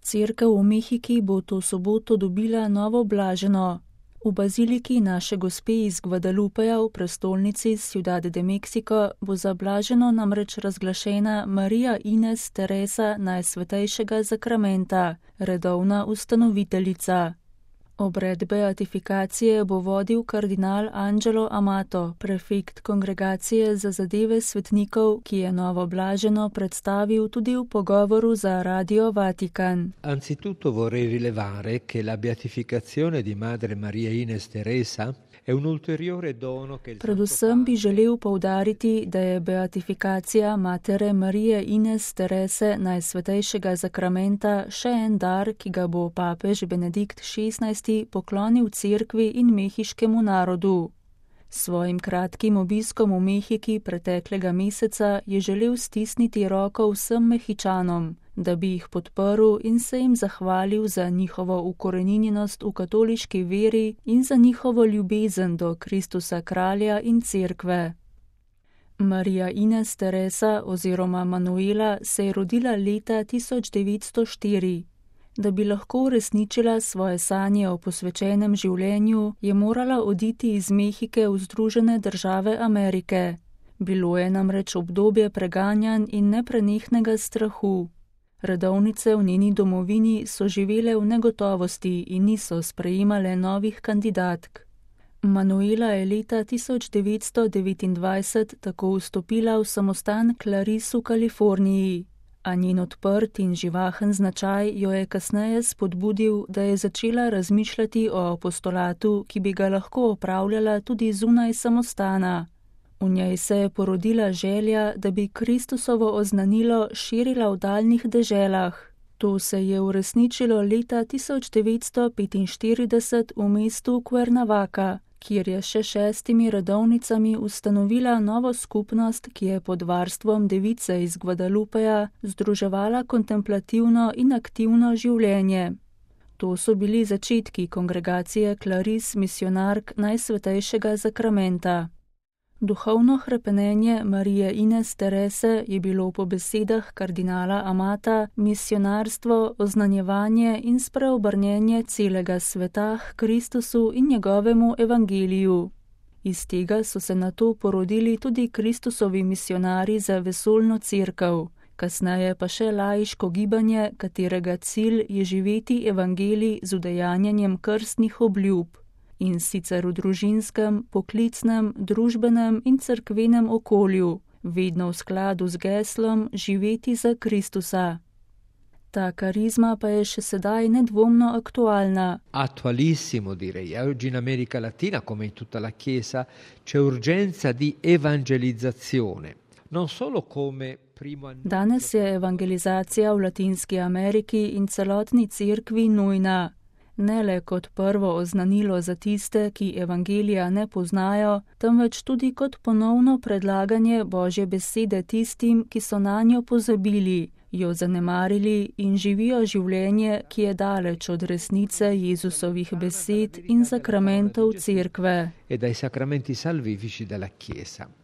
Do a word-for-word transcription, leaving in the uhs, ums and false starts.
Cerkev v Mehiki bo to soboto dobila novo blaženo. V baziliki Naše Gospe iz Guadalupeja v prestolnici Ciudad de Mexico bo za blaženo namreč razglašena Marija Ines Teresa Najsvetejšega zakramenta, redovna ustanoviteljica. Obred beatifikacije bo vodil kardinal Angelo Amato, prefekt Kongregacije za zadeve svetnikov, ki je novo blaženo predstavil tudi v pogovoru za Radio Vatikan. Anzitutto vorrei rilevare che la beatificazione di Madre Maria Ines Teresa è un ulteriore dono che il Predvsem bi želel poudariti, da je beatifikacija Matere Marije Ines Terese Najsvetejšega zakramenta še en dar, ki ga bo papež Benedikt šestnajsti poklonil cerkvi in mehiškemu narodu. S svojim kratkim obiskom v Mehiki preteklega meseca je želel stisniti roko vsem Mehičanom, da bi jih podprl in se jim zahvalil za njihovo ukoreninjenost v katoliški veri in za njihovo ljubezen do Kristusa kralja in cerkve. Marija Ines Teresa oziroma Manuela se je rodila leta tisoč devetsto štiri. Da bi lahko uresničila svoje sanje o posvečenem življenju, je morala oditi iz Mehike v Združene države Amerike. Bilo je namreč obdobje preganjanj in neprenehnega strahu. Redovnice v njeni domovini so živele v negotovosti in niso sprejemale novih kandidatk. Manuela je leta tisoč devetsto devetindvajset tako vstopila v samostan Clarice v Kaliforniji, a njen odprt in živahen značaj jo je kasneje spodbudil, da je začela razmišljati o apostolatu, ki bi ga lahko opravljala tudi zunaj samostana. V njej se je porodila želja, da bi Kristusovo oznanilo širila v daljnih deželah. To se je uresničilo leta tisoč devetsto petinštirideset v mestu Cuernavaca, kjer je še šestimi redovnicami ustanovila novo skupnost, ki je pod varstvom device iz Guadalupeja združevala kontemplativno in aktivno življenje. To so bili začetki kongregacije Clarice misionark Najsvetejšega zakramenta. Duhovno hrepenenje Marije Ines Terese je bilo po besedah kardinala Amata misionarstvo, oznanjevanje in spreobrnjenje celega sveta k Kristusu in njegovemu evangeliju. Iz tega so se nato porodili tudi Kristusovi misionari za vesoljno cerkev, kasneje pa še laiško gibanje, katerega cilj je živeti evangelij z udejanjanjem krstnih obljub. In sicer v družinskem, poklicnem, družbenem in cerkvenem okolju, vedno v skladu z geslom živeti za Kristusa. Ta karizma pa je še sedaj nedvomno aktualna. Attualissimo direi, oggi in America Latina come in tutta la Chiesa c'è urgenza di evangelizzazione, non solo come primo annuncio. Danes je evangelizacija v Latinski Ameriki in celotni cerkvi nujna. Ne le kot prvo oznanilo za tiste, ki evangelija ne poznajo, temveč tudi kot ponovno predlaganje Božje besede tistim, ki so nanjo pozabili, jo zanemarili in živijo življenje, ki je daleč od resnice Jezusovih besed in sakramentov cerkve. E dai sacramenti salvifici della Chiesa.